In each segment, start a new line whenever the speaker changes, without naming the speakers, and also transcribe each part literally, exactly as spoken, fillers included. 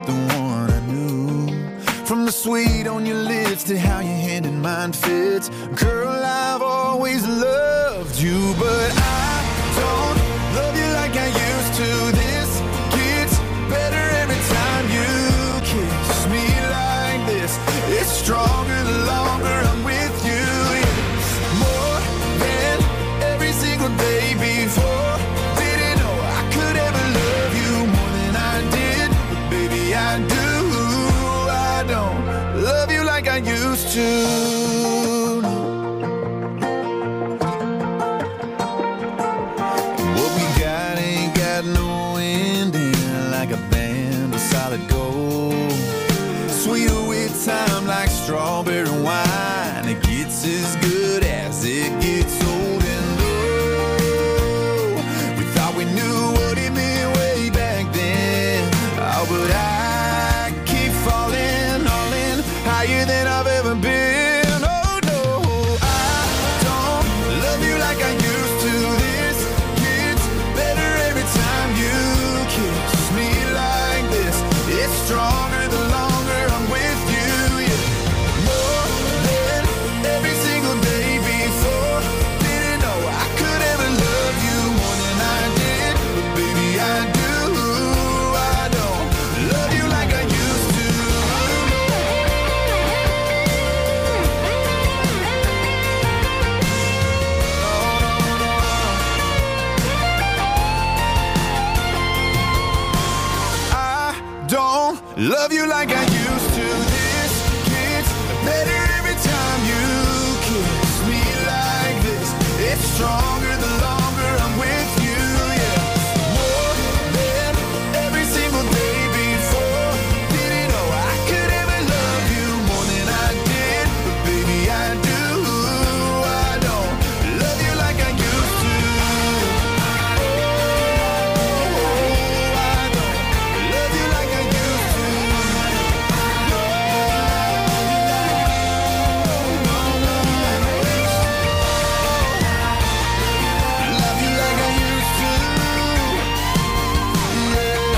The one I knew. From the sweet on your lips to how your hand in mine fits. Girl, I've always loved you, but I don't love you like I used to. This gets better every time you kiss me like this. It's stronger the longer I'm with you. Yeah. More than every single day before. Didn't know I could ever love you more than I did, but baby I do. I don't love you like I used to. What we got ain't got no ending, like a band of solid gold. Sweeter with time like strawberry wine. It gets as good as it gets old. And oh, we thought we knew what it meant way back then. Oh, but I keep falling all in, higher than I've ever been. Oh no, I don't love you like I used to. This gets better every time you kiss me like this. It's stronger the longer I'm with you. Yeah. More than every single day before. Didn't know I could ever love you more than I did, but baby I do. I don't love you like I used to. I don't love you like I used to. This gets better every time you kiss me like this. It's stronger the longer I'm with you. Yeah. More than every single day before. Didn't know I could ever love you more than I did, but baby I do. I don't love you like I used to. Oh, I don't love you like I used to. Love you like I used to. Yeah.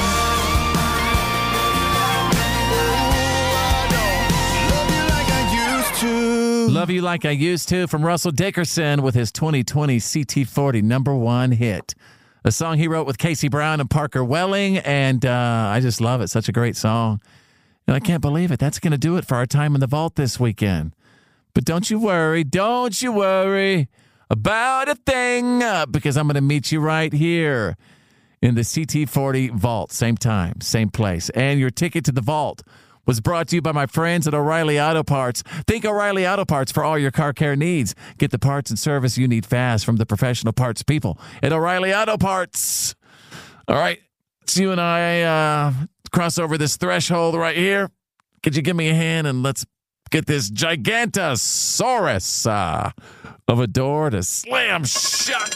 Oh, I don't love you like I used to.
Love You Like I Used To from Russell Dickerson with his twenty twenty C T forty number one hit. A song he wrote with Casey Brown and Parker Welling, and uh, I just love it. Such a great song. And I can't believe it. That's going to do it for our time in the vault this weekend. But don't you worry, don't you worry about a thing, uh, because I'm going to meet you right here in the C T forty vault. Same time, same place. And your ticket to the vault was brought to you by my friends at O'Reilly Auto Parts. Think O'Reilly Auto Parts for all your car care needs. Get the parts and service you need fast from the professional parts people at O'Reilly Auto Parts. All right, let's you and I uh, cross over this threshold right here. Could you give me a hand and let's get this Gigantosaurus uh, of a door to slam shut.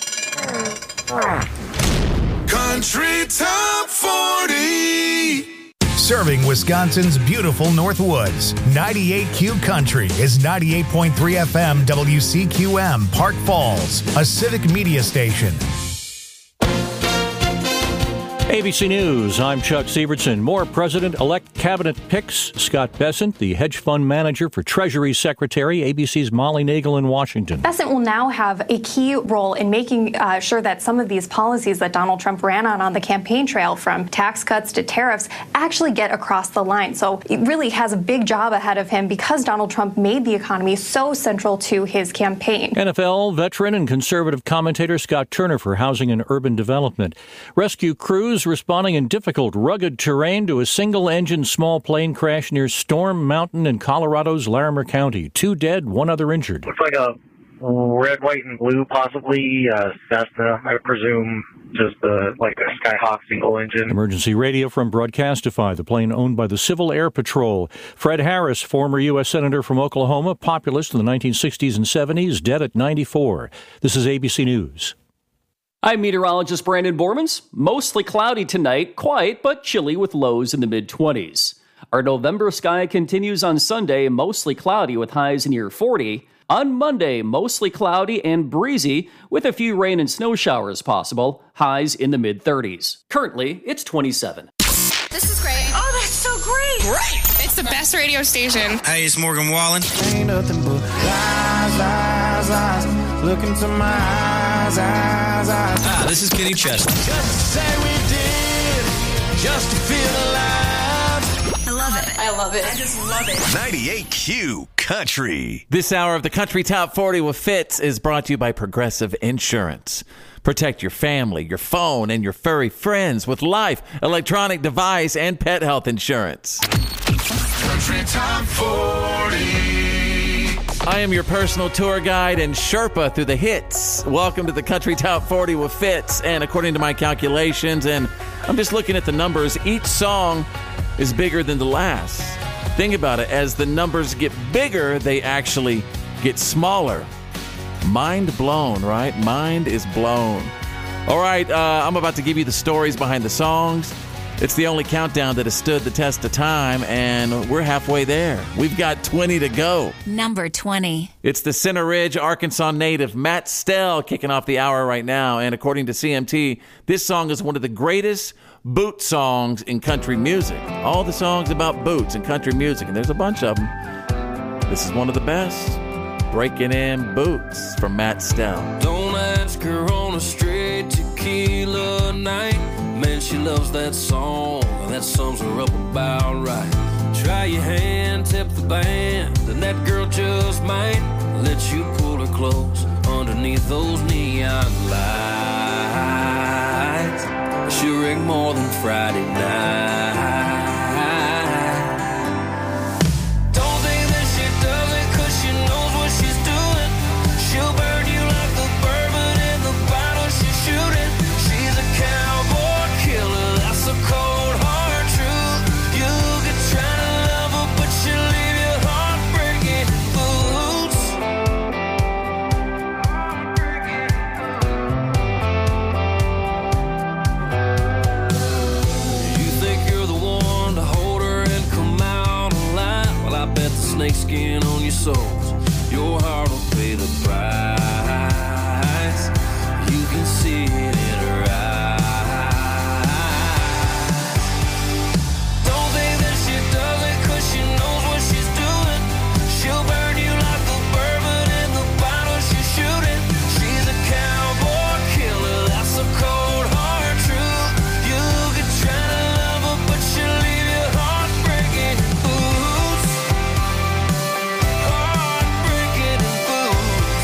Country Top forty.
Serving Wisconsin's beautiful North Woods, ninety-eight Q Country is ninety-eight point three F M W C Q M, Park Falls, a civic media station.
A B C News, I'm Chuck Sievertson. More President-elect cabinet picks. Scott Bessent, the hedge fund manager for Treasury Secretary, A B C's Molly Nagel in Washington.
Bessent will now have a key role in making uh, sure that some of these policies that Donald Trump ran on on the campaign trail, from tax cuts to tariffs, actually get across the line. So it really has a big job ahead of him because Donald Trump made the economy so central to his campaign.
N F L veteran and conservative commentator Scott Turner for Housing and Urban Development. Rescue crews responding in difficult, rugged terrain to a single-engine small plane crash near Storm Mountain in Colorado's Larimer County. Two dead, one other injured.
Looks like a red, white, and blue, possibly uh, Cessna, I presume, just uh, like a Skyhawk single engine.
Emergency radio from Broadcastify, the plane owned by the Civil Air Patrol. Fred Harris, former U S Senator from Oklahoma, populist in the nineteen sixties and seventies, dead at ninety-four. This is A B C News.
I'm meteorologist Brandon Bormans. Mostly cloudy tonight, quiet but chilly with lows in the mid-twenties. Our November sky continues on Sunday, mostly cloudy with highs near forty. On Monday, mostly cloudy and breezy with a few rain and snow showers possible, highs in the mid-thirties. Currently, it's twenty-seven.
This is great. Oh, that's so great. It's the best radio station.
Hey, it's Morgan Wallen.
Ain't nothing but lies, lies, lies. Look into my eyes, eyes, eyes.
Ah, this is Kenny Chesney.
Just to say we did, just to feel alive.
I love it. I love it. I just love it.
ninety-eight Q Country.
This hour of the Country Top forty with Fitz is brought to you by Progressive Insurance. Protect your family, your phone, and your furry friends with life, electronic device, and pet health insurance.
Country Top forty.
I am your personal tour guide and Sherpa through the hits. Welcome to the Country Top forty with Fitz. And according to my calculations, and I'm just looking at the numbers, each song is bigger than the last. Think about it. As the numbers get bigger, they actually get smaller. Mind blown, right? Mind is blown. All right, uh, I'm about to give you the stories behind the songs. It's the only countdown that has stood the test of time, and we're halfway there. We've got twenty to go.
Number twenty.
It's the Center Ridge, Arkansas native Matt Stell kicking off the hour right now. And according to C M T, this song is one of the greatest boot songs in country music. All the songs about boots in country music, and there's a bunch of them. This is one of the best. Breaking in Boots from Matt Stell.
Don't ask her on a straight tequila night. Man, she loves that song, and that sums her up about right. Try your hand, tip the band, and that girl just might let you pull her close underneath those neon lights. She'll ring more than Friday night. Don't think that she does it 'cause she knows what she's doing. She'll burn you like the bourbon in the bottle she's shooting. She's a cowboy killer, that's a cold hard truth. You could try to love her, but she'll leave your heart breaking boots. You think you're the one to hold her and come out alive? Well, I bet the snakeskin on your soles, your heart will pay the price. You can see it in her eyes. Don't think that she does it 'cause she knows what she's doing. She'll burn you like the bourbon in the bottle she's shooting. She's a cowboy killer, that's a cold hard truth. You could try to love her, but she'll leave your heart breaking boots. Heart breaking boots.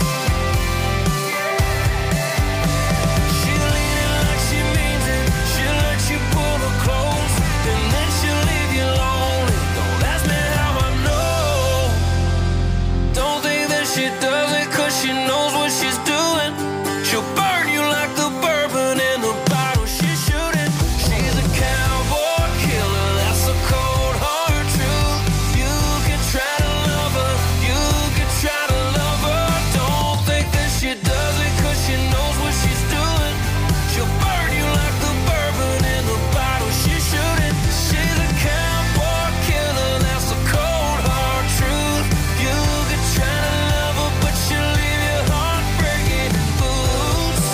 She'll lean it like she means it. She'll let you pull her close, and then she'll leave you lonely. Don't ask me how I know. Don't think that she does it 'cause she knows what she's doing. She'll burn you like the bourbon in the bottle she's shooting. She's a cowboy killer, that's a cold hard truth. You can try to love her, you can try to love her. Don't think that she does it 'cause she knows what she's doing. She'll burn you like the bourbon in the bottle she's shooting. She's a cowboy killer, that's a cold hard truth. You can try to love her, but she'll leave your heart breaking boots.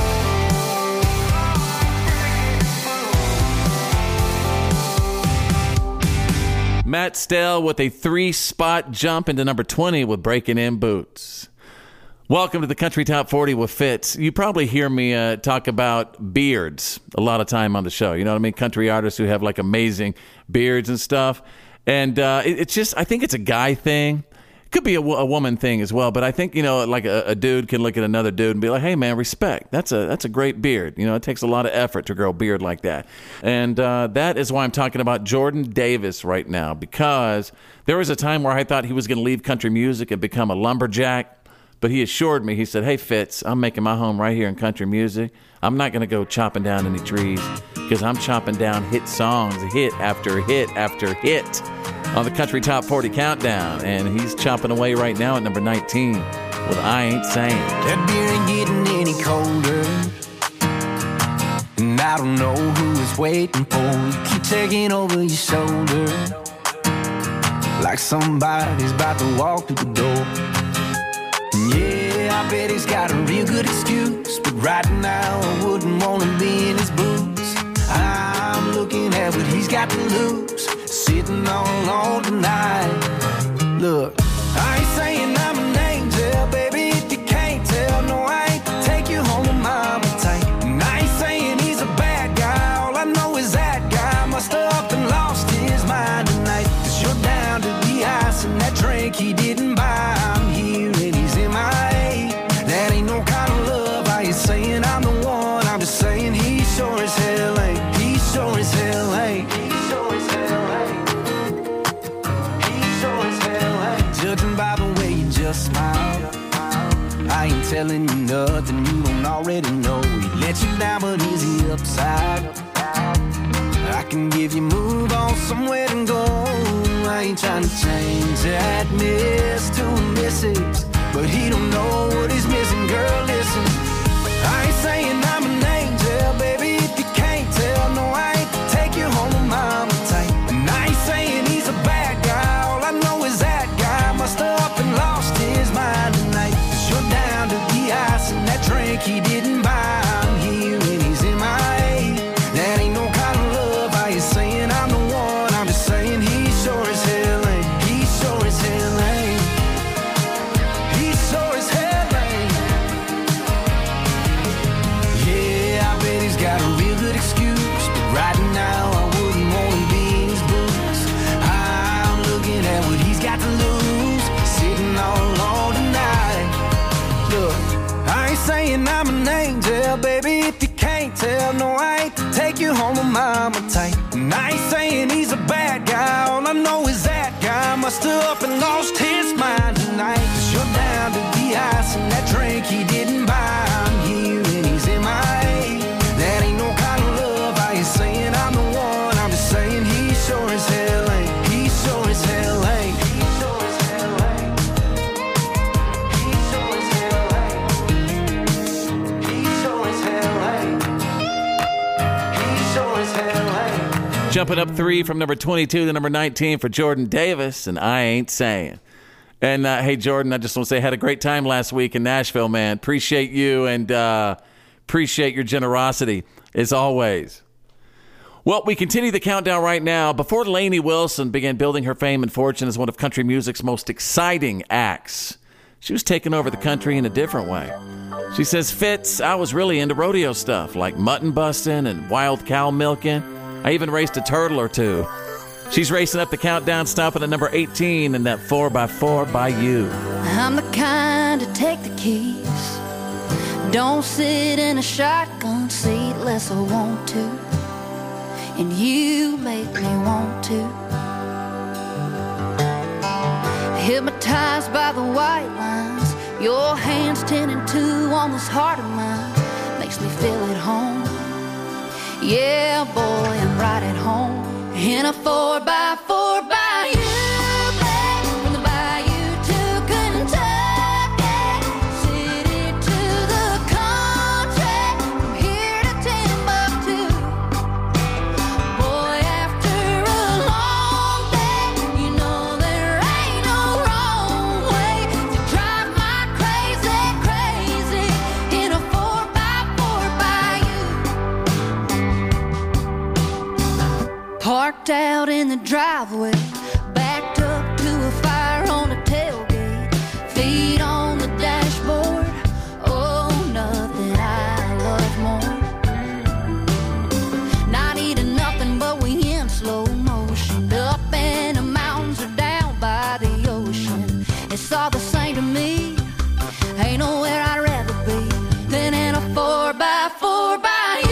Matt Stell with a three-spot jump into number twenty with Breaking in Boots. Welcome to the Country Top forty with Fitz. You probably hear me uh, talk about beards a lot of time on the show. You know what I mean? Country artists who have like amazing beards and stuff. And uh, it, it's just, I think it's a guy thing. Could be a, a woman thing as well, but I think, you know, like a, a dude can look at another dude and be like, hey, man, respect. That's a that's a great beard. You know, it takes a lot of effort to grow a beard like that. And uh, that is why I'm talking about Jordan Davis right now, because there was a time where I thought he was going to leave country music and become a lumberjack, but he assured me, he said, hey, Fitz, I'm making my home right here in country music. I'm not going to go chopping down any trees because I'm chopping down hit songs, hit after hit after hit on the Country Top forty Countdown. And he's chopping away right now at number nineteen with I Ain't Saying.
That beer ain't getting any colder, and I don't know who is waiting for. You keep taking over your shoulder like somebody's about to walk through the door. And yeah, I bet he's got a real good excuse, but right now I wouldn't want to be in his boots. I'm looking at what he's got to lose, so sitting all alone tonight. Look, I ain't saying I'm an angel, baby, if you can't tell. No, I ain't to take you home with mama tight. And I ain't saying he's a bad guy. All I know is that guy must have up and lost his mind tonight. Cause you're down to the ice and that drink he didn't buy. I'm here and he's in my A. That ain't no kind of love. I ain't saying I'm the one. I'm just saying he sure as hell ain't. He sure as hell ain't. He sure as hell ain't. He sure as hell ain't. Judging by the way you just smile, I ain't telling you nothing you don't already know. He let you down, but is he upside? I can give you move on somewhere to go. I ain't trying to change that miss to a missus, but he don't know what he's missing. Girl, listen, I ain't saying I'm an angel, baby, if you can't tell. No, I ain't to take you home with mama tight. And I ain't saying he's a bad guy. All I know is that guy must have up and lost his mind tonight. Cause you're down to the ice and that drink he didn't buy. I'm here and he's in my A. That ain't no kind of love. I ain't saying I'm the one. I'm just saying he sure as hell ain't. He sure as hell ain't. He sure as hell ain't. Yeah, I bet he's got a real good excuse, but right now I wouldn't want to be in his boots. I'm looking at what he's got to lose, sitting all alone tonight. Look, I ain't saying I'm an angel, baby, if you can't tell. No, I ain't to take you home with mama tight. And I ain't saying he's a bad guy. All I know is that guy must have up and lost his mind tonight. Cause you're down to the ice and that drink he didn't buy. I'm here and he's in my A. That ain't no kind of love. I ain't saying I'm the one. I'm just saying he sure as hell ain't. He sure as hell ain't. He sure as hell ain't. He sure as hell ain't. He sure as hell ain't. He sure as hell ain't.
Jumping up three from number twenty-two to number nineteen for Jordan Davis, and I Ain't Saying. And, uh, hey, Jordan, I just want to say I had a great time last week in Nashville, man. Appreciate you and uh, appreciate your generosity, as always. Well, we continue the countdown right now. Before Lainey Wilson began building her fame and fortune as one of country music's most exciting acts, she was taking over the country in a different way. She says, Fitz, I was really into rodeo stuff, like mutton busting and wild cow milking. I even raced a turtle or two. She's racing up the countdown, stopping at number eighteen in that four by four by you.
I'm the kind to take the keys. Don't sit in a shotgun seat unless I want to. And you make me want to. Hypnotized by the white lines, your hands ten and two on this heart of mine. Makes me feel at home. Yeah, boy, I'm right at home. In a four by four by you, babe. From the bayou to Kentucky, city to the country, from here to Timbuktu. Boy, after a long day, you know there ain't no wrong way to drive my crazy, crazy in a four by four by you. Parked out in the driveway, backed up to a fire on the tailgate, feet on the dashboard. Oh, nothing I love more. Not eating nothing, but we in slow motion. Up in the mountains or down by the ocean. It's all the same to me. Ain't nowhere I'd rather be than in a four by four by you.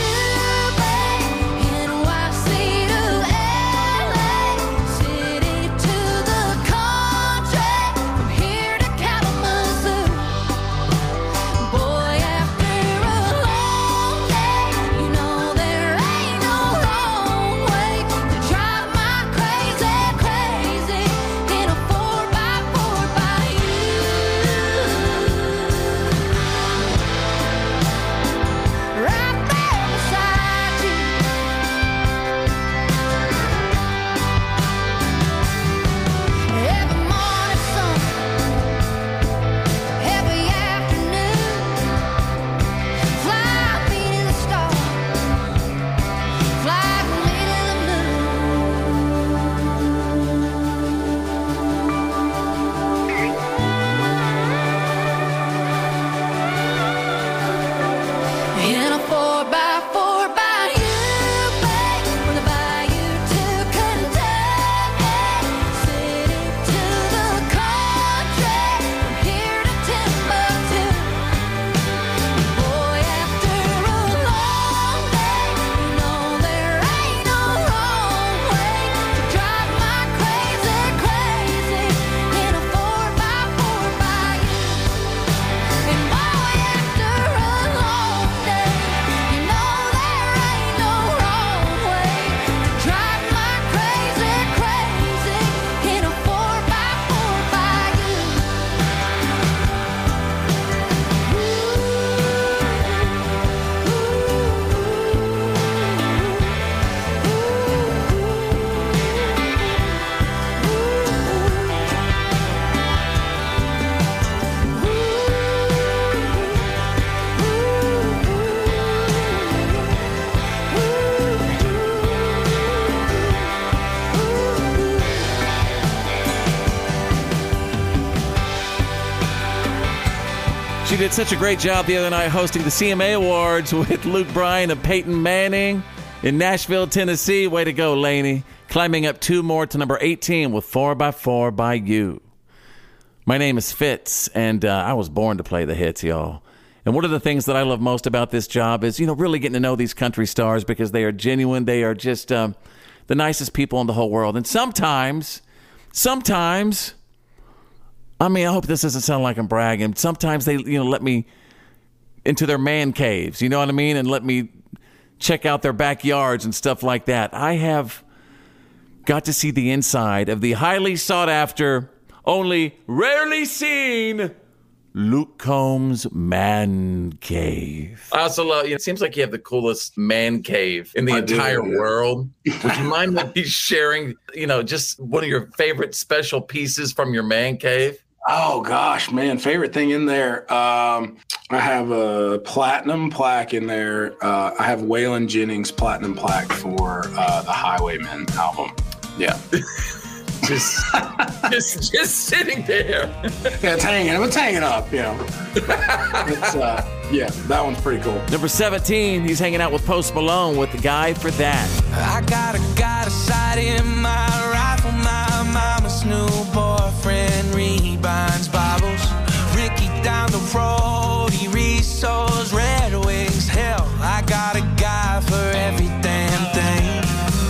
did such a great job the other night hosting the C M A Awards with Luke Bryan and Peyton Manning in Nashville, Tennessee. Way to go, Lainey. Climbing up two more to number eighteen with four by four by You. My name is Fitz, and uh, I was born to play the hits, y'all. And one of the things that I love most about this job is, you know, really getting to know these country stars because they are genuine. They are just um, the nicest people in the whole world. And sometimes, sometimes... I mean, I hope this doesn't sound like I'm bragging. Sometimes they, you know, let me into their man caves, you know what I mean? And let me check out their backyards and stuff like that. I have got to see the inside of the highly sought after, only rarely seen Luke Combs man cave. I also love, you know, it seems like you have the coolest man cave in the I entire do, yeah. world. Would you mind maybe sharing, you know, just one of your favorite special pieces from your man cave?
Oh, gosh, man. Favorite thing in there. Um, I have a platinum plaque in there. Uh, I have Waylon Jennings platinum plaque for uh, the Highwaymen album. Yeah.
just, just, just sitting there.
Yeah, it's hanging. It's hanging up, you know. It's, uh, yeah, that one's pretty cool.
Number seventeen, he's hanging out with Post Malone with The Guy for That.
I got a got a sight in my rifle, my mama's new boyfriend rebinds Bibles. Ricky down the road, he resells Red Wings. Hell, I got a guy for every damn thing.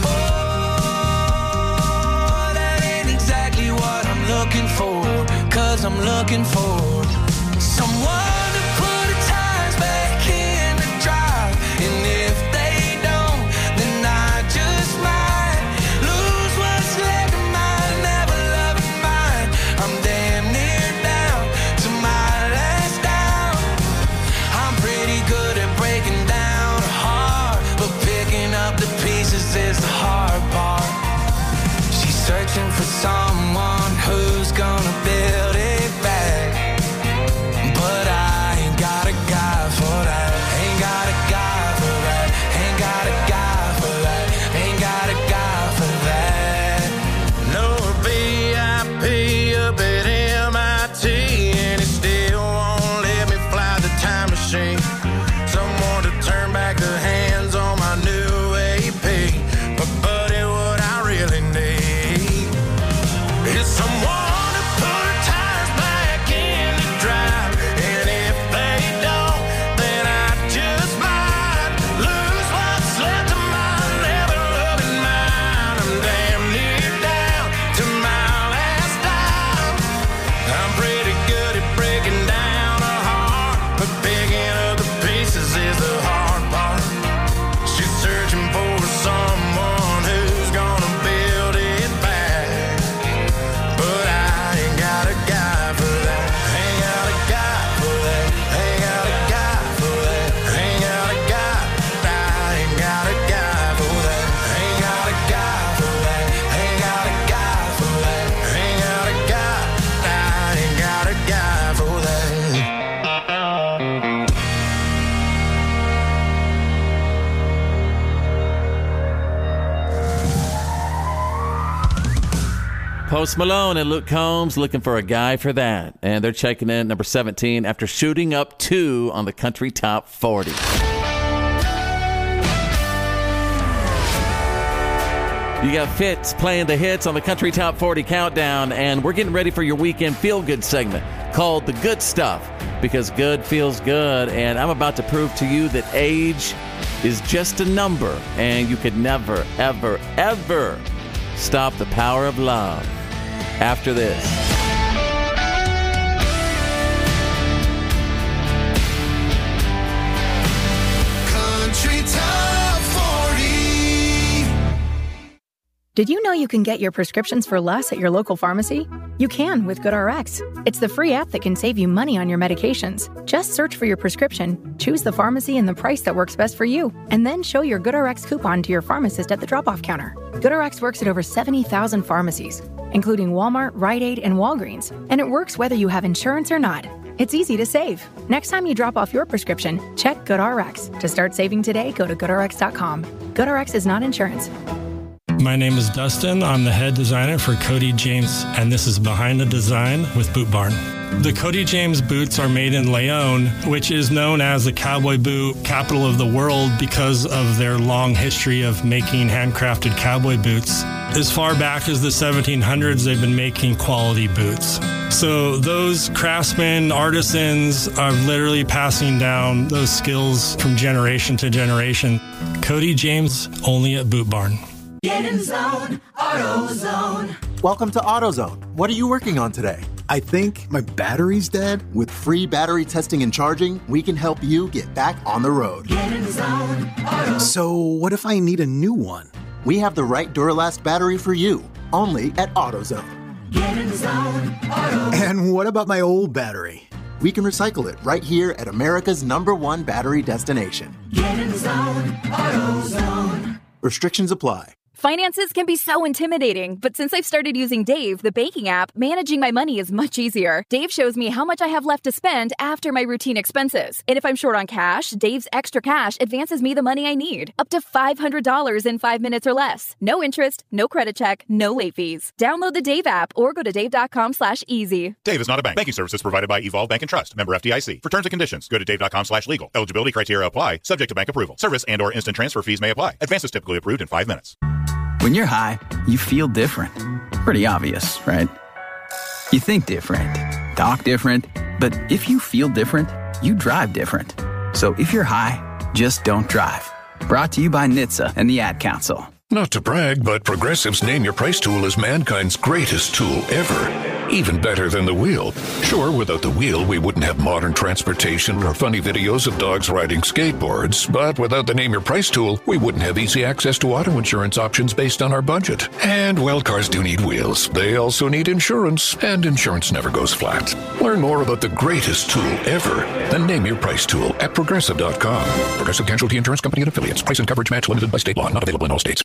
Oh, that ain't exactly what I'm looking for, cause I'm looking for someone to put the tires back in the drive. And if they don't, then I just might lose what's left of mine, never loving mine. I'm damn near down to my last down. I'm pretty good at breaking down a heart, but picking up the pieces is the hard part. She's searching for someone who's gonna build it back, but I ain't got a guy for that. Ain't got a guy for that. Ain't got a guy for that. Ain't got a guy for that. No V I P up at M I T, and it still won't let me fly the time machine. Someone to turn back the hands on my new A P. But buddy, what I really need is someone to put the tires back in the drive. And if they don't, then I just might lose what's left of my never loving mine. I'm damn near down to my last dime. I'm pretty good at breaking down a heart, but picking up the pieces is the hard part. She's searching for someone who's gonna build it back, but I ain't got a guy for that. Ain't got a guy for that. Ain't got a guy for that. Ain't got a guy. I ain't got a guy for that. Ain't got a guy for that. Ain't got a guy for that. Ain't got a guy. I ain't got a guy for that.
Post Malone and Luke Combs looking for a guy for that. And they're checking in at number seventeen after shooting up two on the Country Top forty. You got Fitz playing the hits on the Country Top forty Countdown, and we're getting ready for your weekend feel-good segment called The Good Stuff, because good feels good, and I'm about to prove to you that age is just a number, and you could never, ever, ever stop the power of love. After this.
Country Top forty.
Did you know you can get your prescriptions for less at your local pharmacy? You can with GoodRx. It's the free app that can save you money on your medications. Just search for your prescription, choose the pharmacy and the price that works best for you, and then show your GoodRx coupon to your pharmacist at the drop-off counter. GoodRx works at over seventy thousand pharmacies, including Walmart, Rite Aid, and Walgreens, and it works whether you have insurance or not. It's easy to save. Next time you drop off your prescription, check GoodRx. To start saving today, go to good r x dot com. GoodRx is not insurance.
My name is Dustin. I'm the head designer for Cody James, and this is Behind the Design with Boot Barn. The Cody James boots are made in Leon, which is known as the cowboy boot capital of the world because of their long history of making handcrafted cowboy boots. As far back as the seventeen hundreds, they've been making quality boots. So those craftsmen, artisans are literally passing down those skills from generation to generation. Cody James, only at Boot Barn.
Get in zone, AutoZone.
Welcome to AutoZone. What are you working on today?
I think my battery's dead. With free battery testing and charging, we can help you get back on the road.
Get in zone, Auto.
So what if I need a new one?
We have the right Duralast battery for you, only at AutoZone.
Get in zone, Auto.
And what about my old battery?
We can recycle it right here at America's number one battery destination.
Get in zone, AutoZone.
Restrictions apply.
Finances can be so intimidating, but since I've started using Dave, the banking app, managing my money is much easier. Dave shows me how much I have left to spend after my routine expenses. And if I'm short on cash, Dave's Extra Cash advances me the money I need, up to five hundred dollars in five minutes or less. No interest, no credit check, no late fees. Download the Dave app or go to dave.com slash easy.
Dave is not a bank. Banking services provided by Evolve Bank and Trust. Member F D I C. For terms and conditions, go to dave.com slash legal. Eligibility criteria apply, subject to bank approval. Service and or instant transfer fees may apply. Advances typically approved in five minutes.
When you're high, you feel different. Pretty obvious, right? You think different, talk different, but if you feel different, you drive different. So if you're high, just don't drive. Brought to you by N H T S A and the Ad Council.
Not to brag, but Progressive's Name Your Price tool is mankind's greatest tool ever. Even better than the wheel. Sure, without the wheel, we wouldn't have modern transportation or funny videos of dogs riding skateboards. But without the Name Your Price tool, we wouldn't have easy access to auto insurance options based on our budget. And, well, cars do need wheels. They also need insurance, and insurance never goes flat. Learn more about the greatest tool ever, the Name Your Price tool at Progressive dot com. Progressive Casualty Insurance Company and Affiliates. Price and coverage match limited by state law. Not available in all states.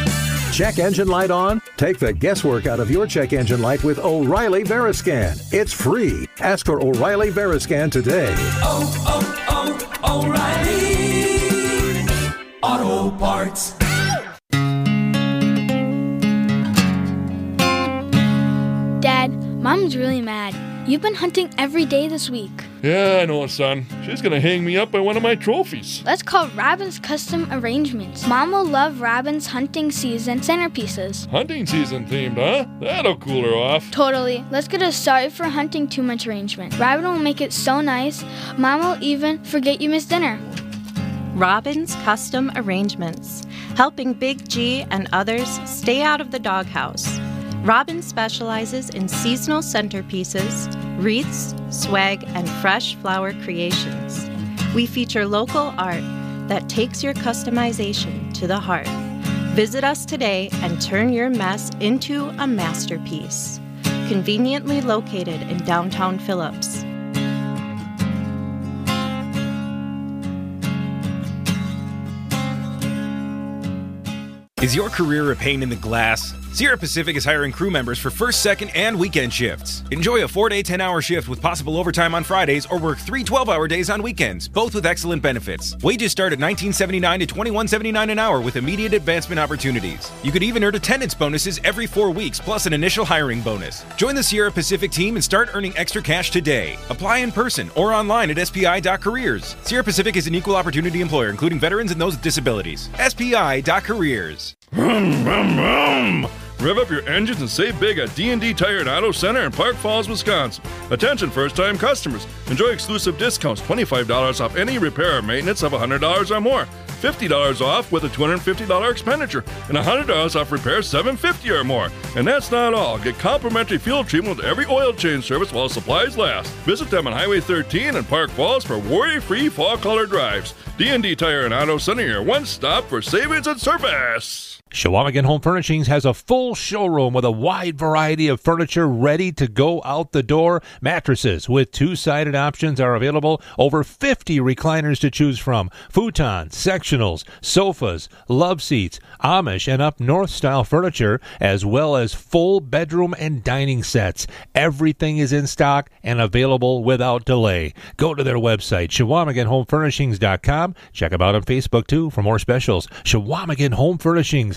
Check engine light on? Take the guesswork out of your check engine light with O'Reilly Veriscan. It's free. Ask for O'Reilly Veriscan today.
Oh, oh, oh, O'Reilly Auto Parts.
Dad, Mom's really mad. You've been hunting every day this week.
Yeah, I know, son. She's gonna hang me up by one of my trophies.
Let's call Robin's Custom Arrangements. Mom will love Robin's hunting season centerpieces.
Hunting season themed, huh? That'll cool her off.
Totally. Let's get a sorry for hunting too much arrangement. Robin will make it so nice, Mom will even forget you missed dinner.
Robin's Custom Arrangements, helping Big G and others stay out of the doghouse. Robin specializes in seasonal centerpieces, wreaths, swag, and fresh flower creations. We feature local art that takes your customization to the heart. Visit us today and turn your mess into a masterpiece. Conveniently located in downtown Phillips.
Is your career a pain in the glass? Sierra Pacific is hiring crew members for first, second, and weekend shifts. Enjoy a four-day, ten-hour shift with possible overtime on Fridays or work three twelve-hour days on weekends, both with excellent benefits. Wages start at nineteen seventy-nine dollars to twenty-one seventy-nine an hour with immediate advancement opportunities. You could even earn attendance bonuses every four weeks, plus an initial hiring bonus. Join the Sierra Pacific team and start earning extra cash today. Apply in person or online at S P I dot careers. Sierra Pacific is an equal opportunity employer, including veterans and those with disabilities. S P I dot careers.
Vroom, vroom, vroom. Rev up your engines and save big at D and D Tire and Auto Center in Park Falls, Wisconsin. Attention first-time customers. Enjoy exclusive discounts, twenty-five dollars off any repair or maintenance of one hundred dollars or more, fifty dollars off with a two hundred fifty dollars expenditure, and one hundred dollars off repairs seven hundred fifty dollars or more. And that's not all. Get complimentary fuel treatment with every oil change service while supplies last. Visit them on Highway thirteen in Park Falls for worry-free fall color drives. D and D Tire and Auto Center, your one-stop for savings and service.
Shawamigan Home Furnishings has a full showroom with a wide variety of furniture ready to go out the door. Mattresses with two-sided options are available. Over fifty recliners to choose from. Futons, sectionals, sofas, love seats, Amish and up north style furniture, as well as full bedroom and dining sets. Everything is in stock and available without delay. Go to their website, Shawamigan Home Furnishings dot com. Check them out on Facebook, too, for more specials. Shawamigan Home Furnishings.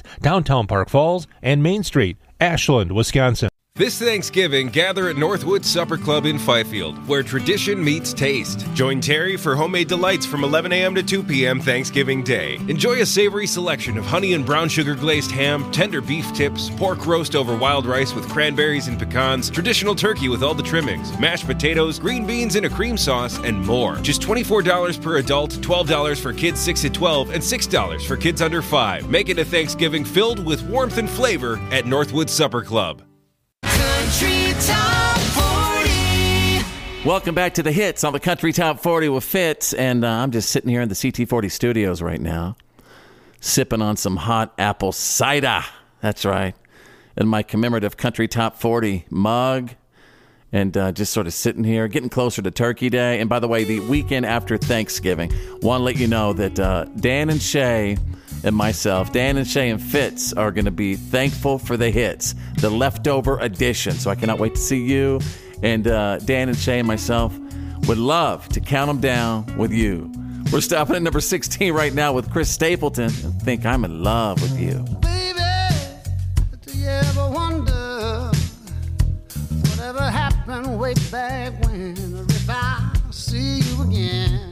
downtown Park Falls, and Main Street, Ashland, Wisconsin.
This Thanksgiving, gather at Northwood Supper Club in Fifield, where tradition meets taste. Join Terry for homemade delights from eleven a.m. to two p.m. Thanksgiving Day. Enjoy a savory selection of honey and brown sugar glazed ham, tender beef tips, pork roast over wild rice with cranberries and pecans, traditional turkey with all the trimmings, mashed potatoes, green beans in a cream sauce, and more. Just twenty-four dollars per adult, twelve dollars for kids six to twelve, and six dollars for kids under five. Make it a Thanksgiving filled with warmth and flavor at Northwood Supper Club.
Country Top forty.
Welcome back to the hits on the Country Top forty with Fitz, and uh, I'm just sitting here in the C T forty studios right now, sipping on some hot apple cider. That's right, in my commemorative Country Top forty mug, and uh, just sort of sitting here, getting closer to Turkey Day. And by the way, the weekend after Thanksgiving, want to let you know that uh, Dan and Shay and myself, Dan and Shay and Fitz, are going to be thankful for the hits, the leftover edition. So I cannot wait to see you. And uh, Dan and Shay and myself would love to count them down with you. We're stopping at number sixteen right now with Chris Stapleton. I think I'm in love with you.
Baby, do you ever wonder whatever happened way back when, or if I see you again?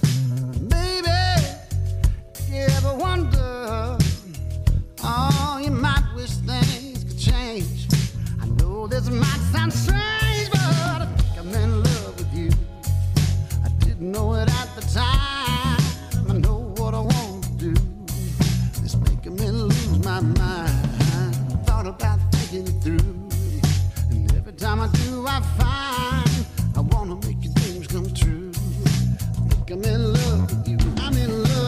You ever wonder, oh, you might wish things could change. I know this might sound strange, but I think I'm in love with you. I didn't know it at the time. I know what I want to do. It's making me lose my mind. Thought about thinking it through, and every time I do, I find I want to make your dreams come true. I think I'm in love with you. I'm in love.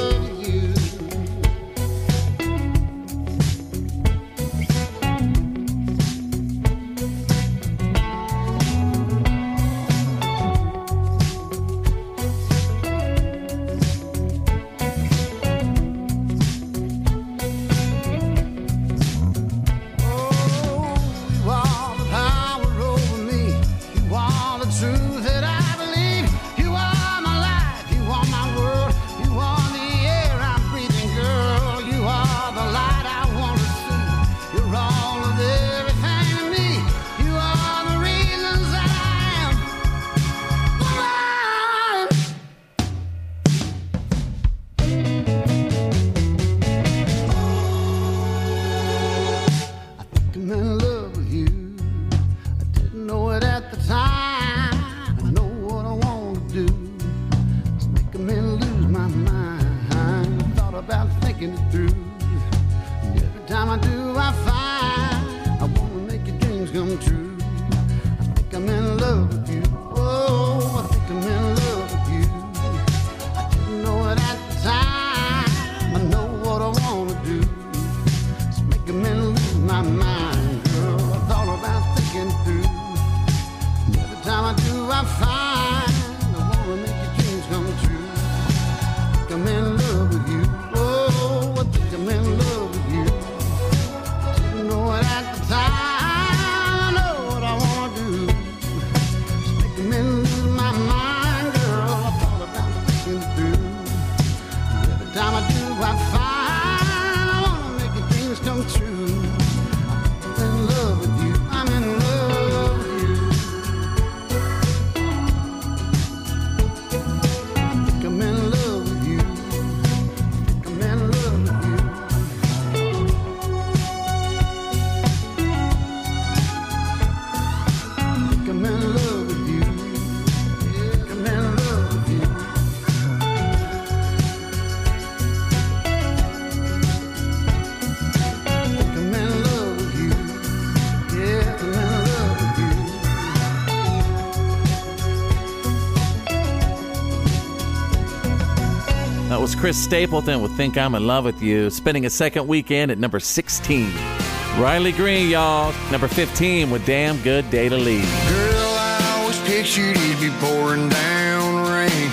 Chris Stapleton with Think I'm in Love with You, spending a second weekend at number sixteen. Riley Green, y'all, number fifteen with Damn Good Day to Leave.
Girl, I always pictured it'd be pouring down rain,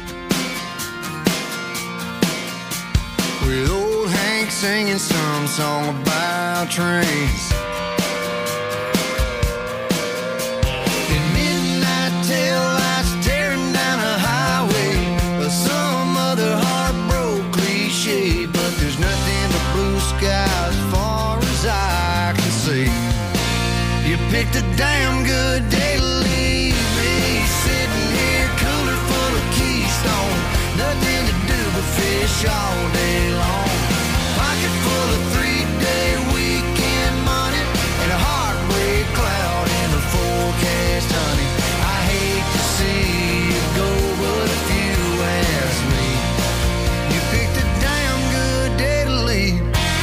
with old Hank singing some song about trains. And midnight tail lights tearing down a highway, or some other heartbroken cliche, but there's nothing but blue sky
picked a damn good day to leave me. Sitting here, cooler full of Keystone. Nothing to do but fish all day long. Pocket full of three-day weekend money and a heartbreak cloud in the forecast, honey. I hate to see you go, but if you ask me, you picked a damn good day to leave.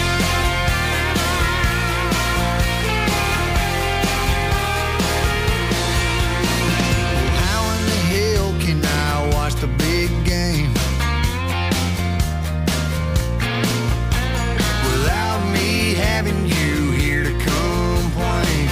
How in the hell can I watch the big game without me having you here to complain?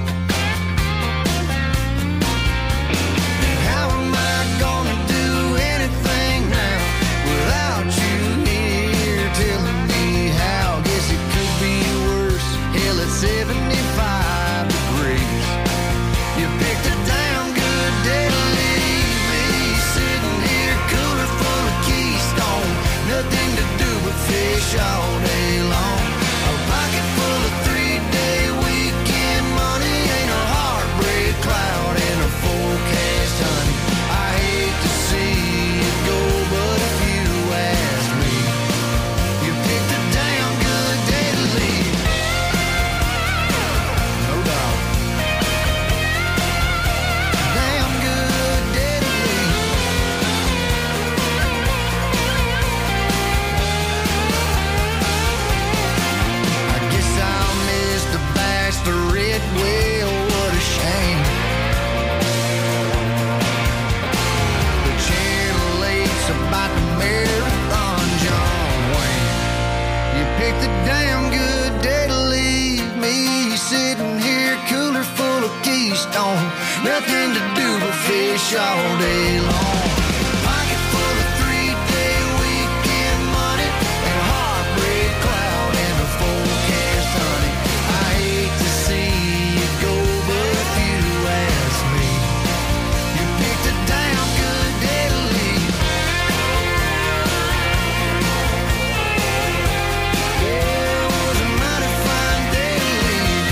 How am I gonna do anything now without you here telling me how? Guess it could be worse. Hell, it's seventy-five degrees. You picked a damn good day to leave me. Sitting here, cooler full of Keystone. Nothing to do but fish all day long. A pocket full of three-day weekend money. Ain't a heartbreak cloud in a forecast, honey. I hate to see it go, but if you ask me, you picked a damn good day to leave. No doubt. Damn good day to leave. I guess I'll miss the bachelorette. Well, what a shame. The Channel eight's about the marathon, John Wayne. You picked a damn good day to leave me. Sitting here, cooler full of Keystone. Nothing to do but fish all day long. Pocket full of three-day weekend money and a heartbreak cloud in the forecast, honey. I hate to see it go, but if you ask me, you picked a damn good day to leave. Yeah, it was a mighty fine day to leave.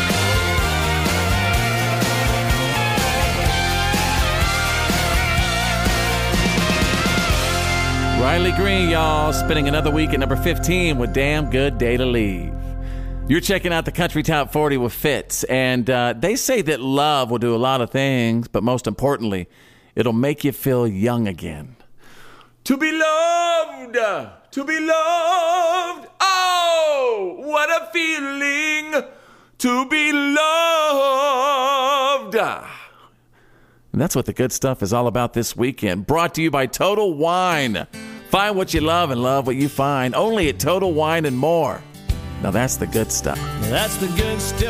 Riley Green, y'all, spending another week at number fifteen with Damn Good Day to Leave. You're checking out the Country Top forty with Fitz, and uh, they say that love will do a lot of things, but most importantly, it'll make you feel young again. To be loved, to be loved, oh, what a feeling to be loved. And that's what the good stuff is all about this weekend. Brought to you by Total Wine. Find what you love and love what you find. Only at Total Wine and More. Now that's the good stuff.
That's the good stuff.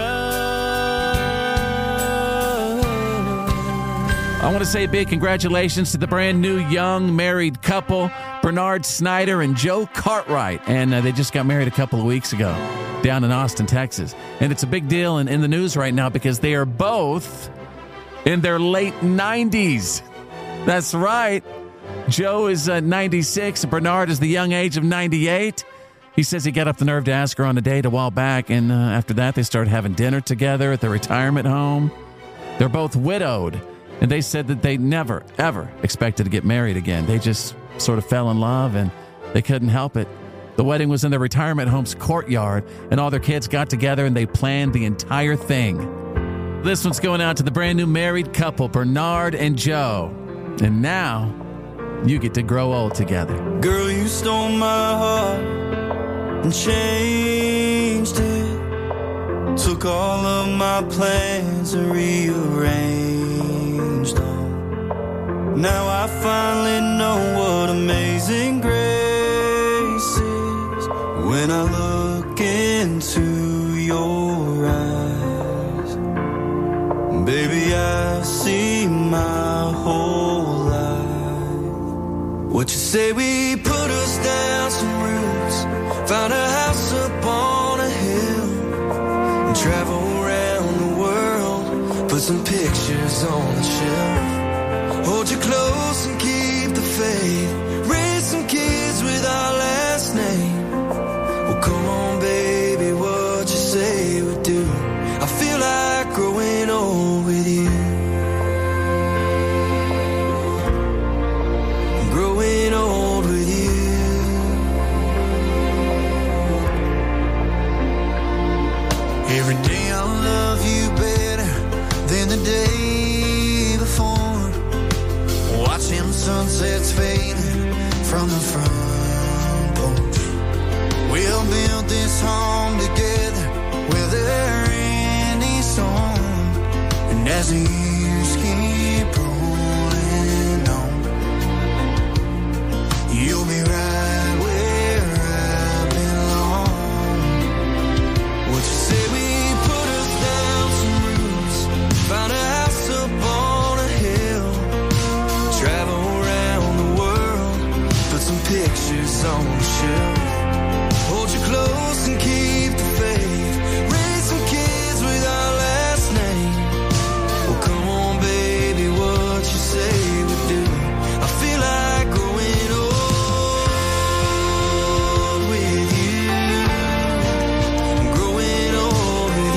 I want to say a big congratulations to the brand new young married couple, Bernard Snyder and Joe Cartwright. And uh, they just got married a couple of weeks ago down in Austin, Texas. And it's a big deal in, in the news right now because they are both in their late nineties. That's right. Joe is uh, ninety-six. Bernard is the young age of ninety-eight. He says he got up the nerve to ask her on a date a while back, and uh, after that, they started having dinner together at the retirement home. They're both widowed, and they said that they never, ever expected to get married again. They just sort of fell in love, and they couldn't help it. The wedding was in their retirement home's courtyard, and all their kids got together, and they planned the entire thing. This one's going out to the brand new married couple, Bernard and Joe. And now, you get to grow old together.
Girl, you stole my heart and changed it. Took all of my plans and rearranged them. Now I finally know what amazing grace is. When I look into your eyes, baby, I see my whole life. What you say, we put us down some roots, found a house up on a hill, and travel around the world, put some pictures on the shelf. Hold you close and keep the faith, raise some kids with our last name. Well, come on, baby, what you say we do? I feel like growing
as the years keep rolling on. You'll be right where I belong. What you say we put us down some roots, found a house up on a hill, travel around the world, put some pictures on the shelf, hold you close and keep the faith, raise some kids with our last name. Well, come on, baby, what you say we do? I feel like growing old with you, growing old with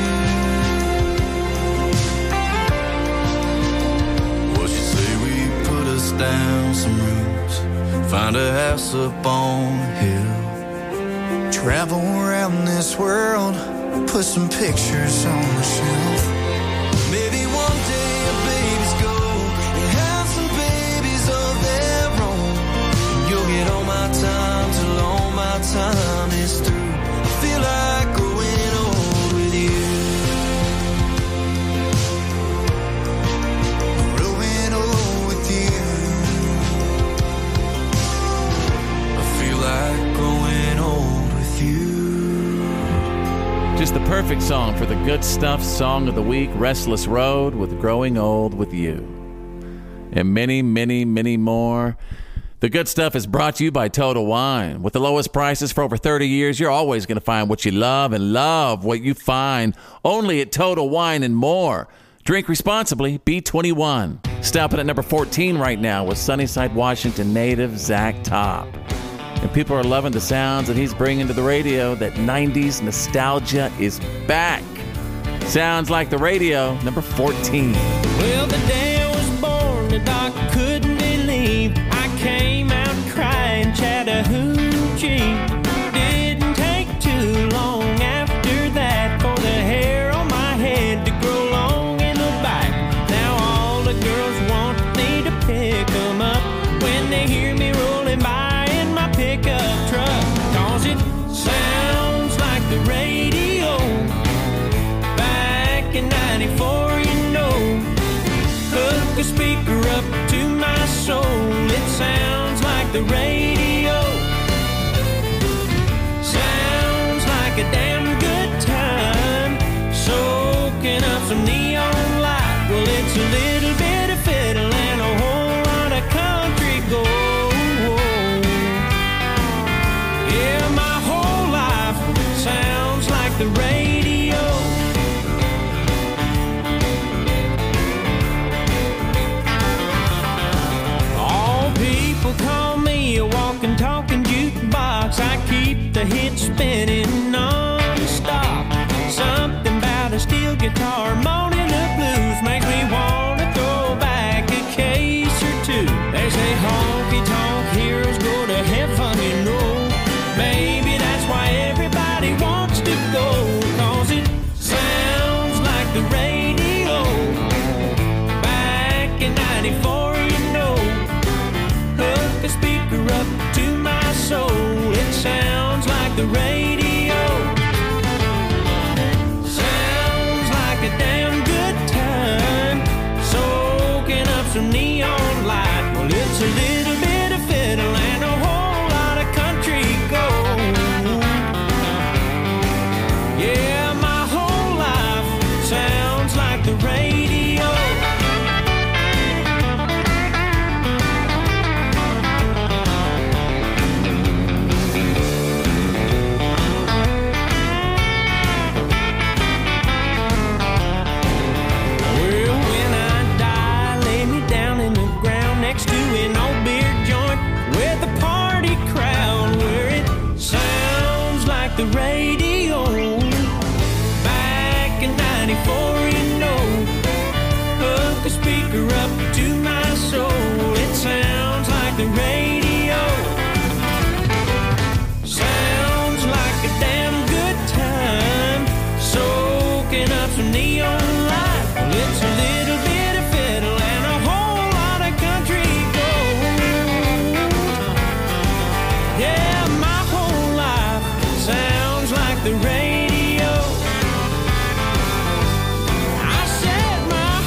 you. What you say we put us down some roots, find a house up on a hill, travel around this world, put some pictures on the shelf. Maybe one day our babies go and have some babies of their own. You'll get all my time till all my time is through. I feel like growing old with you, growing old with you. I feel like growing old with you.
Just the perfect song for the Good Stuff Song of the Week, Restless Road with Growing Old with You. And many, many, many more. The Good Stuff is brought to you by Total Wine. With the lowest prices for over thirty years, you're always going to find what you love and love what you find only at Total Wine and More. Drink responsibly, be twenty-one. Stopping at number fourteen right now with Sunnyside, Washington native Zach Top. And people are loving the sounds that he's bringing to the radio. That nineties nostalgia is back. Sounds like the radio, number fourteen.
Well, the day I was born, the doctor couldn't believe I came out crying Chattahoochee. Didn't take too long after that for the hair on my head to grow long in the back. Now all the girls want me to pick them up when they hear me rolling by in my pickup truck. Cause it sounds like the radio back in ninety-four, you know. Hook a speaker up to my soul. It sounds like the radio. Sounds like a damn good time. Soaking up some neon light. Well, it's a little bit of fiddle and a whole lot of country gold. Yeah, my whole life sounds like the radio. Call me a walking, talking jukebox. I keep the hits spinning non-stop. Something about a steel guitar, moaning the blues, makes me want to throw back a case or two. They say honky-tonk heroes go to heaven, you know. Maybe that's why everybody wants to go. Cause it sounds like the radio back in ninety-four, you know. Hook a speaker up to my soul. It sounds like the radio. Sounds like a damn good time. Soaking up some neon light. Well, it's a little bit of fiddle and a whole lot of country gold. Yeah, my whole life sounds like the radio. Next to an old beer joint with a party crowd where it sounds like the radio back in ninety-four, you know. Hook a speaker up to my soul. It sounds like the radio. Sounds like a damn good time. Soaking up some neon light. Well, it's a little bit of fiddle and a whole lot of country gold. Yeah, my whole life sounds like the radio. I said my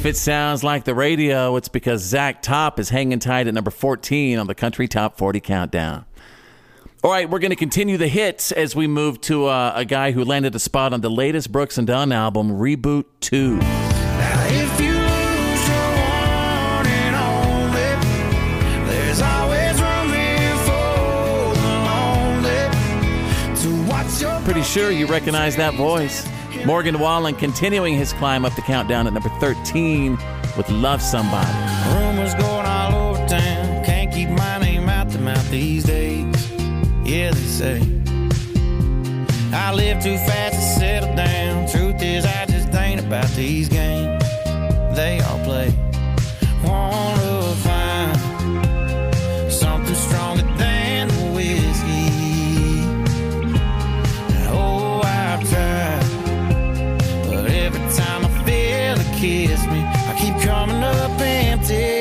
it sounds like the radio, it's because Zach Top is hanging tight at number fourteen on the Country Top forty Countdown. All right, we're going to continue the hits as we move to uh, a guy who landed a spot on the latest Brooks and Dunn album, Reboot two.
If you lose your one and only, there's always room here for the lonely to watch your.
Pretty sure you recognize that voice. Morgan Wallen continuing his climb up the countdown at number thirteen with Love Somebody.
Rumors going all over town, can't keep my name out the mouth these days. Yeah, they say I live too fast to settle down. Truth is, I just ain't about these games they all play. Wanna find something stronger than the whiskey. Oh, I've tried, but every time I feel it kiss me, I keep coming up empty.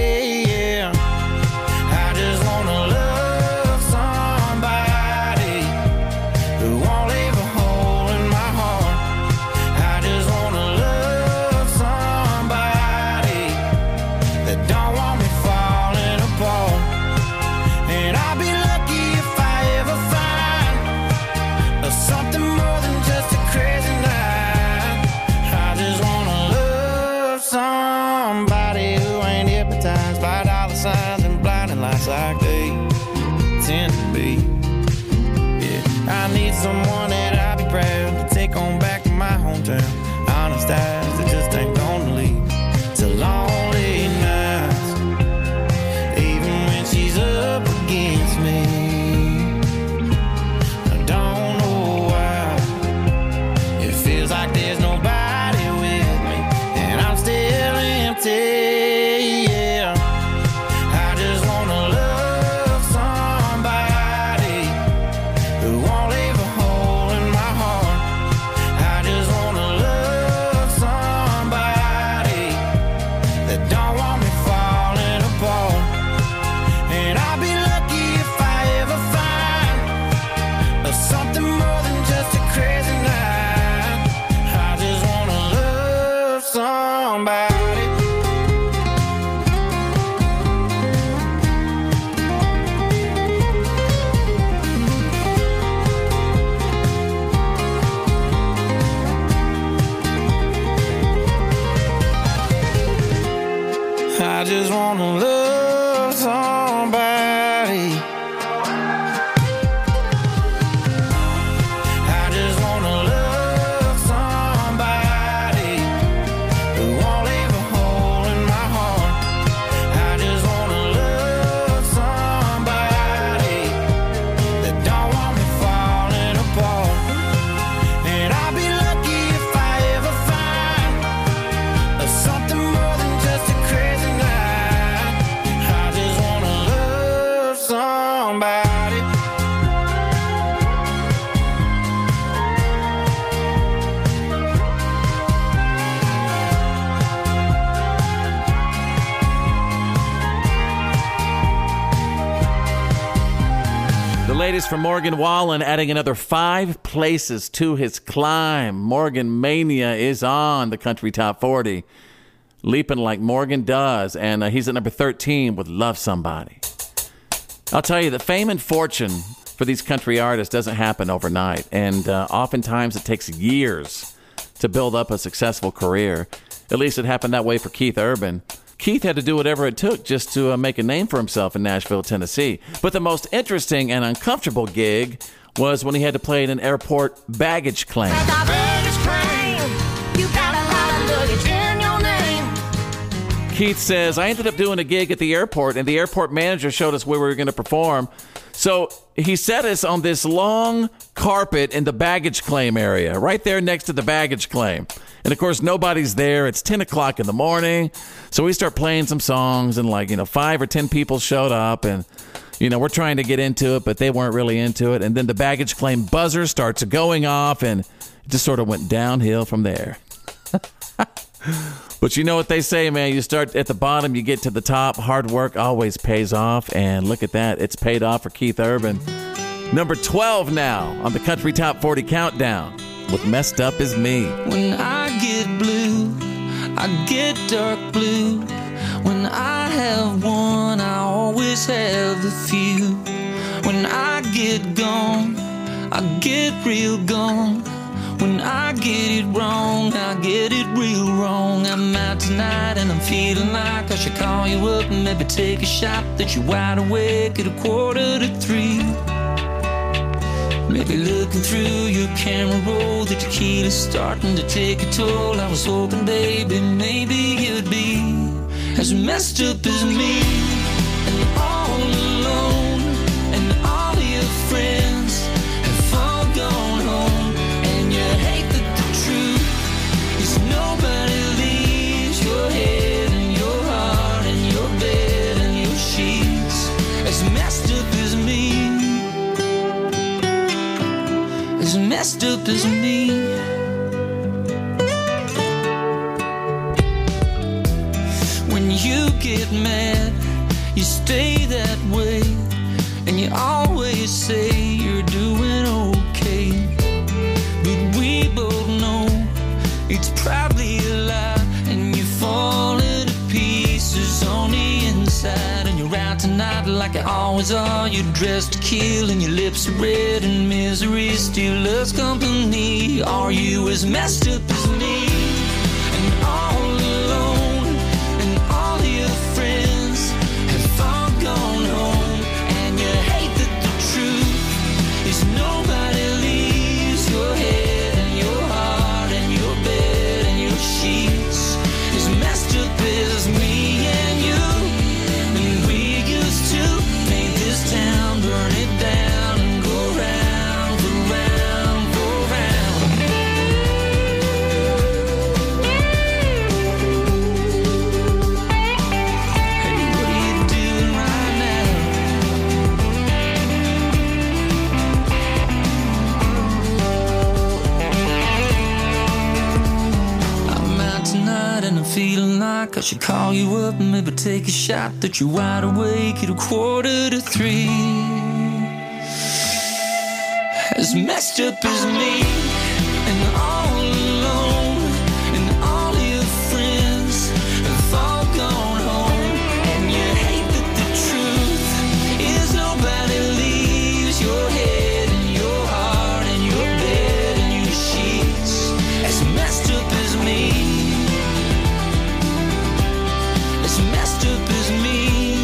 Like they tend to be. Yeah, I need someone that I'll be proud to take on back to my hometown. Honest eyes that just ain't gonna leave to lonely nights, even when she's up against me. I don't know why it feels like there's nobody with me, and I'm still empty. I just wanna love somebody. I just wanna love somebody who won't leave a hole in my heart. I just wanna love somebody that don't want me falling apart. And I'll be lucky if I ever find something more than just a crazy night. Somebody.
The latest from Morgan Wallen, adding another five places to his climb. Morgan Mania is on the Country Top forty, leaping like Morgan does, and uh, he's at number thirteen with Love Somebody. I'll tell you that fame and fortune for these country artists doesn't happen overnight, and uh, oftentimes it takes years to build up a successful career. At least it happened that way for Keith Urban. Keith had to do whatever it took just to uh, make a name for himself in Nashville, Tennessee. But the most interesting and uncomfortable gig was when he had to play in an airport baggage claim.
Baggage claim. You got a lot of luggage in your name.
Keith says, I ended up doing a gig at the airport, and the airport manager showed us where we were going to perform. So he set us on this long carpet in the baggage claim area, right there next to the baggage claim. And, of course, nobody's there. It's ten o'clock in the morning. So we start playing some songs, and, like, you know, five or ten people showed up, and, you know, we're trying to get into it, but they weren't really into it. And then the baggage claim buzzer starts going off, and it just sort of went downhill from there. But you know what they say, man. You start at the bottom, you get to the top. Hard work always pays off. And look at that. It's paid off for Keith Urban. Number twelve now on the Country Top forty Countdown with Messed Up Is Me.
When I get blue,
I get dark blue. When I have one, I always have a few. When I get gone, I get real gone. When I get it wrong, I get it real wrong. I'm out tonight and I'm feeling like I should call you up and maybe take a shot that you're wide awake at a quarter to three. Maybe looking through your camera roll, the tequila's starting to take a toll. I was hoping, baby, maybe you'd be as messed up as me, and all alone, and all your friends have all gone home, and you hate that the truth is nobody leaves your head and your heart and your bed and your sheets as messed up as me, as messed up as me. When you get mad, you stay that way, and you always say you're doing okay. But we both know it's probably a lie, and you fall into pieces on the inside, and you're out tonight like you always are. You're dressed to kill, and your lips are red, and misery still loves company. Are you as messed up as me? And all alone, and all your friends have all gone home, and you hate that the truth is nobody leaves your head and your heart and your bed and your sheets as messed up as me and you. And we used to make this town burn it down and go round, go round, go round. Hey, what are you doing right now? I'm out tonight and I'm feeling like I should call you up and maybe take a shot that you're wide awake at a quarter to three. As messed up as me, and all alone, and all your friends have all gone home, and you hate that the truth is nobody leaves your head and your heart and your bed and your sheets as messed up as me, as messed up as me.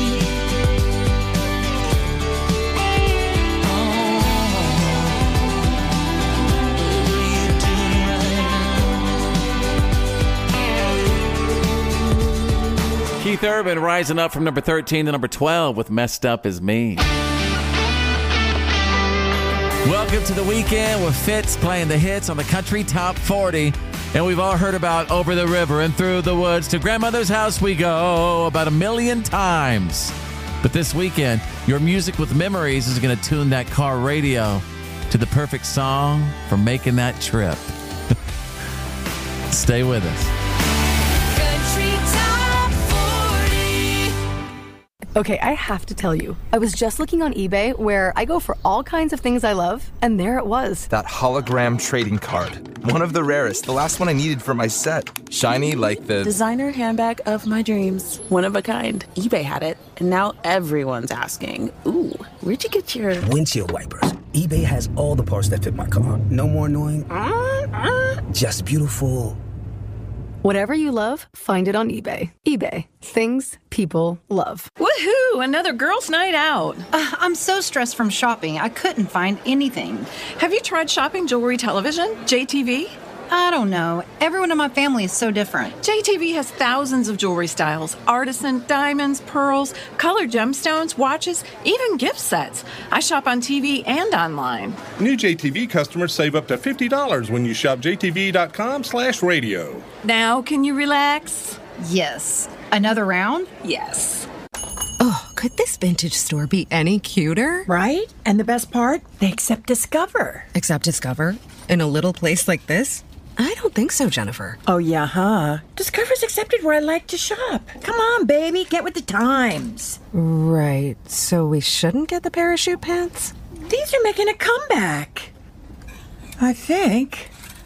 Keith Urban rising up from number thirteen to number twelve with Messed Up As Me. Welcome to the weekend with Fitz playing the hits on the Country Top forty. And we've all heard about Over the River and Through the Woods to Grandmother's House We Go about a million times. But this weekend, your Music with Memories is going to tune that car radio to the perfect song for making that trip. Stay with us.
Okay, I have to tell you, I was just looking on eBay where I go for all kinds of things I love, and there it was.
That hologram trading card. One of the rarest. The last one I needed for my set. Shiny like the...
designer handbag of my dreams. One of a kind. eBay had it, and now everyone's asking, ooh, where'd you get your...
windshield wipers. eBay has all the parts that fit my car. No more annoying. Just beautiful.
Whatever you love, find it on eBay. eBay. Things people love.
Woohoo! Another girls' night out.
Uh, I'm so stressed from shopping. I couldn't find anything.
Have you tried shopping jewelry television? J T V?
I don't know. Everyone in my family is so different.
J T V has thousands of jewelry styles. Artisan, diamonds, pearls, colored gemstones, watches, even gift sets. I shop on T V and online.
New J T V customers save up to fifty dollars when you shop jtv.com slash radio.
Now can you relax?
Yes. Another round?
Yes.
Oh, could this vintage store be any cuter?
Right? And the best part? They accept Discover.
Accept Discover? In a little place like this? I don't think so, Jennifer.
Oh, yeah, huh? Discover's accepted where I like to shop. Come on, baby, get with the times.
Right, so we shouldn't get the parachute pants?
These are making a comeback. I think.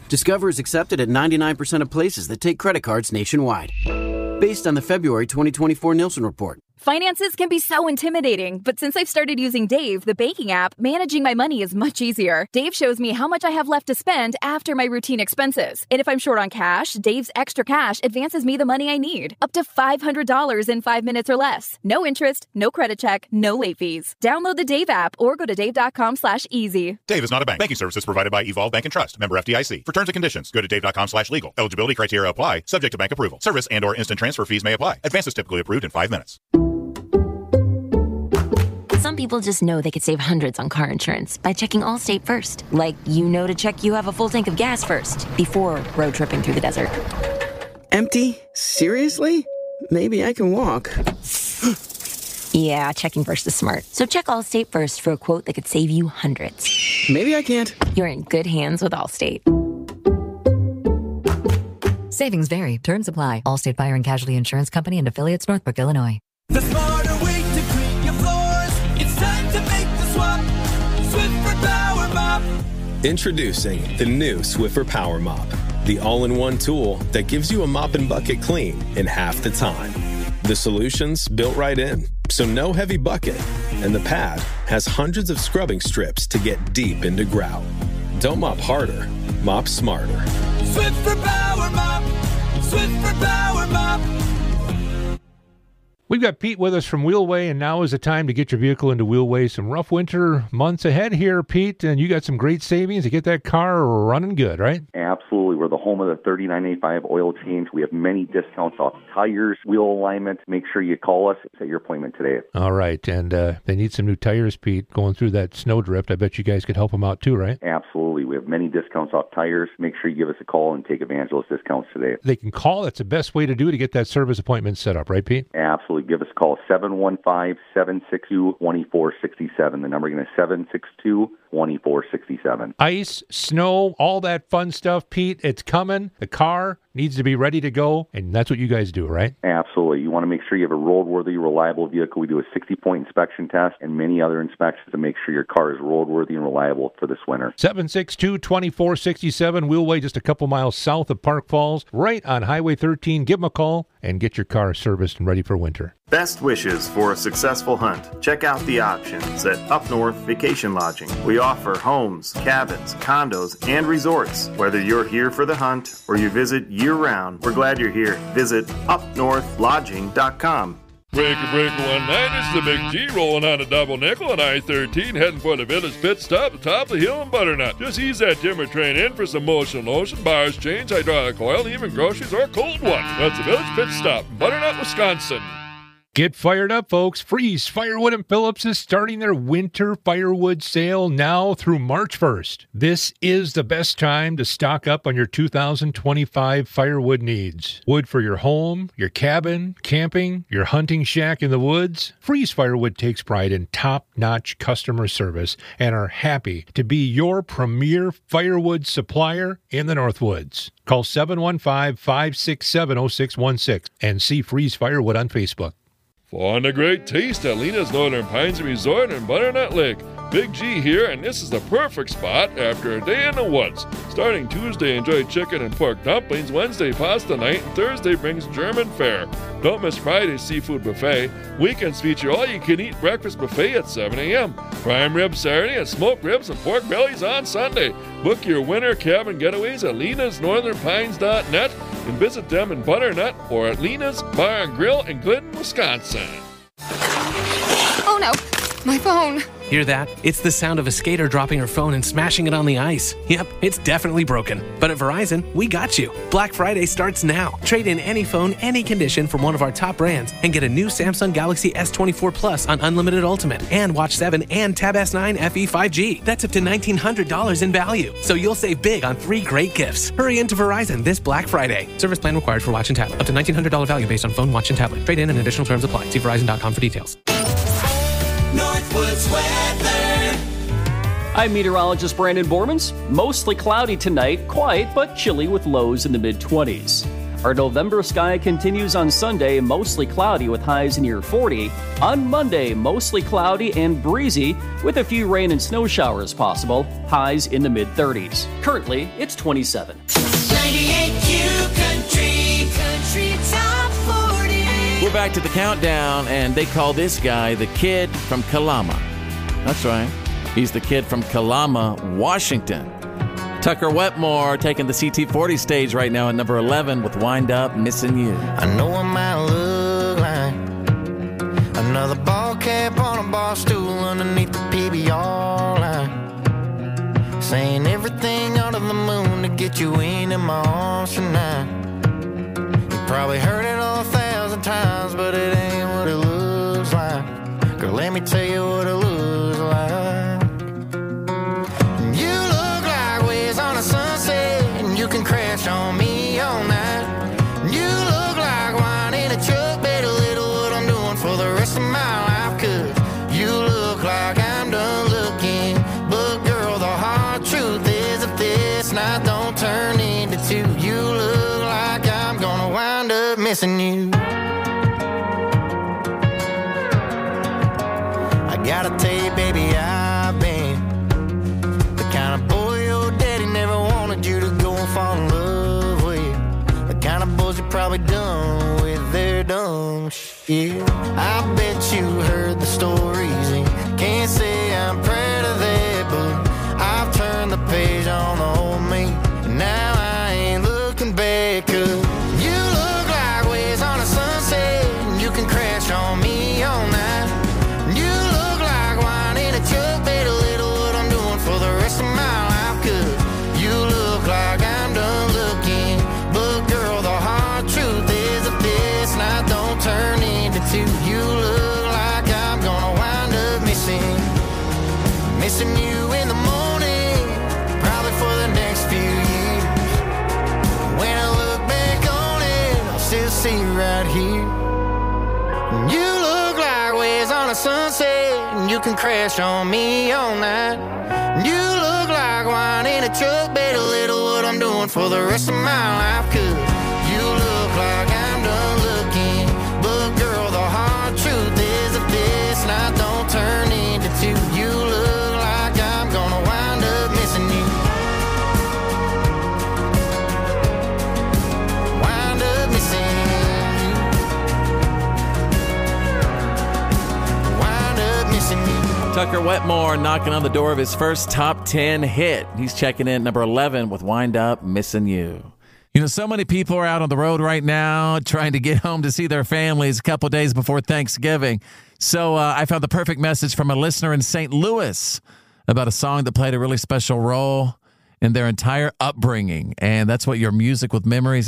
Discover is accepted at ninety-nine percent of places that take credit cards nationwide. Based on the February twenty twenty-four Nielsen report.
Finances can be so intimidating, but since I've started using Dave, the banking app, managing my money is much easier. Dave shows me how much I have left to spend after my routine expenses. And if I'm short on cash, Dave's Extra Cash advances me the money I need, up to five hundred dollars in five minutes or less. No interest, no credit check, no late fees. Download the Dave app or go to dave.com slash easy.
Dave is not a bank. Banking services provided by Evolve Bank and Trust. Member F D I C. For terms and conditions, go to dave.com slash legal. Eligibility criteria apply, subject to bank approval. Service and or instant transfer fees may apply. Advances typically approved in five minutes.
Some people just know they could save hundreds on car insurance by checking Allstate first. Like, you know to check you have a full tank of gas first before road tripping through the desert.
Empty? Seriously? Maybe I can walk.
Yeah, checking first is smart. So check Allstate first for a quote that could save you hundreds.
Maybe I can't.
You're in good hands with Allstate.
Savings vary. Terms apply. Allstate Fire and Casualty Insurance Company and affiliates, Northbrook, Illinois.
The smarter way to clean your floors. It's time to make the swap. Swiffer Power Mop.
Introducing the new Swiffer Power Mop, the all-in-one tool that gives you a mop and bucket clean in half the time. The solution's built right in, so no heavy bucket, and the pad has hundreds of scrubbing strips to get deep into grout. Don't mop harder, mop smarter.
Swiffer Power Mop. Swiffer Power Mop.
We've got Pete with us from Wheelway, and now is the time to get your vehicle into Wheelway. Some rough winter months ahead here, Pete, and you got some great savings to get that car running good, right?
Absolutely. We're the home of the thirty-nine eighty-five oil change. We have many discounts off tires, wheel alignment. Make sure you call us. Set your appointment today.
All right, and uh, they need some new tires, Pete, going through that snowdrift. I bet you guys could help them out too, right?
Absolutely. We have many discounts off tires. Make sure you give us a call and take advantage of those discounts today.
They can call. That's the best way to do it to get that service appointment set up, right, Pete?
Absolutely. Give us a call, seven one five, seven six two, two four six seven. The number again is seven six two, two four six seven.
Ice, snow, all that fun stuff, Pete. It's coming. The car needs to be ready to go, and that's what you guys do, right?
Absolutely. You want to make sure you have a roadworthy, reliable vehicle. We do a sixty-point inspection test and many other inspections to make sure your car is roadworthy and reliable for this winter.
seven six two, two four six seven, Wheelway, just a couple miles south of Park Falls, right on Highway thirteen. Give them a call and get your car serviced and ready for winter.
Best wishes for a successful hunt. Check out the options at Up North Vacation Lodging. We offer homes, cabins, condos, and resorts. Whether you're here for the hunt or you visit year-round, we're glad you're here. Visit up north lodging dot com.
Breaker, breaker, one night. It's the Big G rolling on a double nickel on I thirteen, heading for the Village Pit Stop at the top of the hill in Butternut. Just ease that timber train in for some motion lotion, bars, chains, hydraulic oil, even groceries or cold one. That's the Village Pit Stop in Butternut, Wisconsin.
Get fired up, folks. Freeze Firewood and Phillips is starting their winter firewood sale now through March first. This is the best time to stock up on your two thousand twenty-five firewood needs. Wood for your home, your cabin, camping, your hunting shack in the woods. Freeze Firewood takes pride in top-notch customer service and are happy to be your premier firewood supplier in the Northwoods. Call seven one five, five six seven, zero six one six and see Freeze Firewood on Facebook.
Find a great taste at Lena's Northern Pines Resort in Butternut Lake. Big G here, and this is the perfect spot after a day in the woods. Starting Tuesday, enjoy chicken and pork dumplings. Wednesday, pasta night. And Thursday brings German fare. Don't miss Friday's seafood buffet. Weekends feature all-you-can-eat breakfast buffet at seven a.m. Prime ribs Saturday and smoked ribs and pork bellies on Sunday. Book your winter cabin getaways at lenas northern pines dot net and visit them in Butternut or at Lena's Bar and Grill in Glidden, Wisconsin.
Oh no, my phone.
Hear that? It's the sound of a skater dropping her phone and smashing it on the ice. Yep, it's definitely broken. But at Verizon, we got you. Black Friday starts now. Trade in any phone, any condition from one of our top brands and get a new Samsung Galaxy S twenty-four Plus on Unlimited Ultimate and Watch seven and Tab S nine F E five G. That's up to nineteen hundred dollars in value. So you'll save big on three great gifts. Hurry into Verizon this Black Friday. Service plan required for watch and tablet. Up to nineteen hundred dollars value based on phone, watch, and tablet. Trade in and additional terms apply. See Verizon dot com for details.
Northwoods weather.
I'm meteorologist Brandon Bormans. Mostly cloudy tonight, quiet but chilly with lows in the mid twenties. Our November sky continues on Sunday, mostly cloudy with highs near forty. On Monday, mostly cloudy and breezy with a few rain and snow showers possible, highs in the mid-thirties. Currently, it's twenty-seven.
ninety-eight Q Country, Country Top forty.
We're back to the countdown, and they call this guy the kid from Kalama. That's right. He's the kid from Kalama, Washington. Tucker Wetmore taking the C T forty stage right now at number eleven with Wind Up Missing You.
I know I might look like another ball cap on a bar stool underneath the P B R line, saying everything under the moon to get you into my arms tonight. You probably heard it all a thousand times, but it ain't what it looks like. Girl, let me tell you what it looks like. You can crash on me all night. You look like wine in a truck, better little what I'm doing for the rest of my life. Cause you look like I'm done looking. But girl, the hard truth is if this night don't turn into two, you look like I'm gonna wind up missing you. I gotta tell you, baby, I've been the kind of boy your daddy never wanted you to go fall in love with. The kind of boys you probably done with their dumb shit. I bet you heard the stories and can't say I'm proud of that, but I've turned the page on the old me, and now I ain't looking back. Cause you look like waves on a sunset, and you can crash on me all night. You look like wine in a truck, better little what I'm doing for the rest of my life. Cause you look like I'm done looking. But girl, the hard truth is if this night don't turn into two, you look like I'm gonna wind up missing Missing you in the morning, probably for the next few years. When I look back on it, I'll still see you right here. You look like waves on a sunset, and you can crash on me all night. You look like wine in a truck, better little what I'm doing for the rest of my life. Cause you look like I'm done looking. But girl, the hard truth is if this night don't turn into two, you look like I'm gonna wind up missing you. Wind up missing you. Wind up missing you.
Tucker Wetmore knocking on the door of his first top ten hit. He's checking in at number eleven with Wind Up Missing You. You know, so many people are out on the road right now trying to get home to see their families a couple days before Thanksgiving. So uh, I found the perfect message from a listener in Saint Louis about a song that played a really special role in their entire upbringing. And that's what your Music with Memories